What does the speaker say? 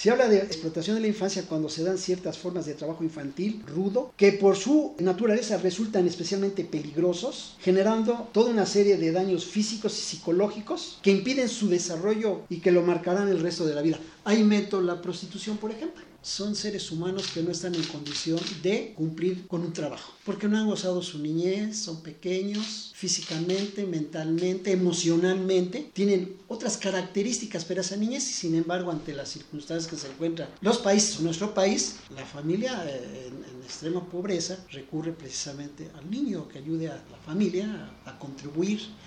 Se habla de explotación de la infancia cuando se dan ciertas formas de trabajo infantil rudo, que por su naturaleza resultan especialmente peligrosos, generando toda una serie de daños físicos y psicológicos que impiden su desarrollo y que lo marcarán el resto de la vida. Ahí meto la prostitución, por ejemplo. Son seres humanos que no están en condición de cumplir con un trabajo, porque no han gozado su niñez, son pequeños físicamente, mentalmente, emocionalmente, tienen otras características para esa niñez y sin embargo ante las circunstancias que se encuentran los países, nuestro país, la familia en extrema pobreza recurre precisamente al niño que ayude a la familia a contribuir